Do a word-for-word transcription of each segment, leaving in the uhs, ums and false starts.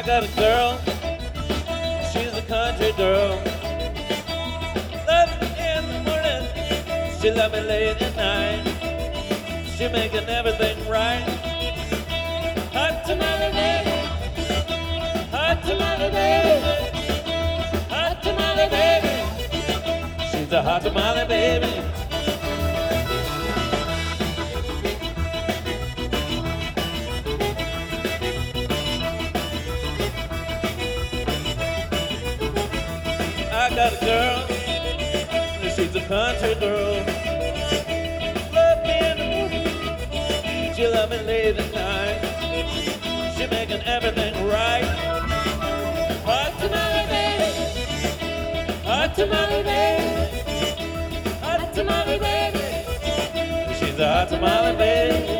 got a girl, she's a country girl. Love me in the morning, she love me late at night. She making everything right. Hot tamale baby, hot tamale baby, hot tamale baby. She's a hot tamale baby. I got a girl, she's a country girl. Love me in the morning, she love me late at night. She making everything right. Hot tamale baby, hot tamale baby, hot tamale baby. She's a hot tamale baby.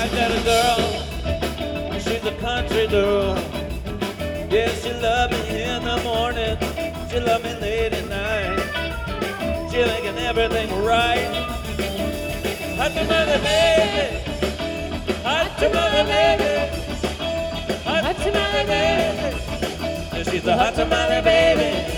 got a girl, she's a country girl. Yeah, she love me in the morning, she love me late at night. She making everything right. Hot tamale baby, hot tamale baby, hot tamale baby. Yeah, she's a hot tamale baby.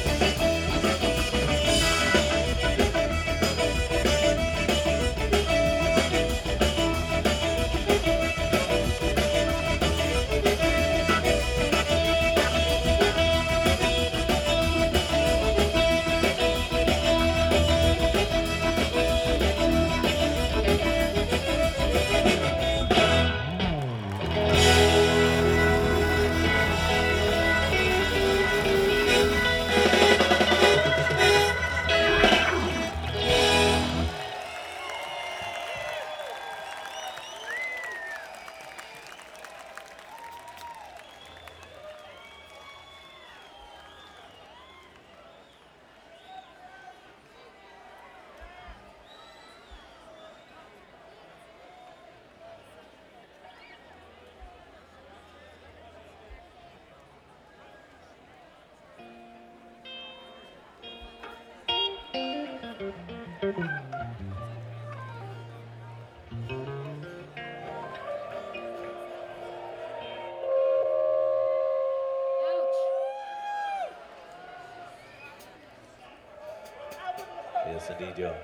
Yes, indeed, Joe.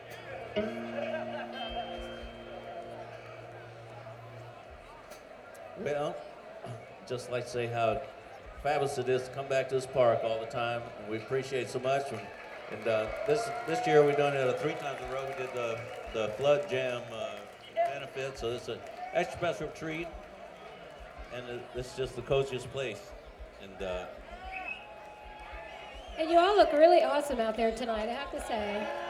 Well, just like to say how fabulous it is to come back to this park all the time, and we appreciate it so much. And, and uh, this this year we've done it uh, three times in a row. We did the the Flood Jam uh, benefit, so this is an extra special treat, and uh, this is just the coziest place. And uh, And you all look really awesome out there tonight, I have to say.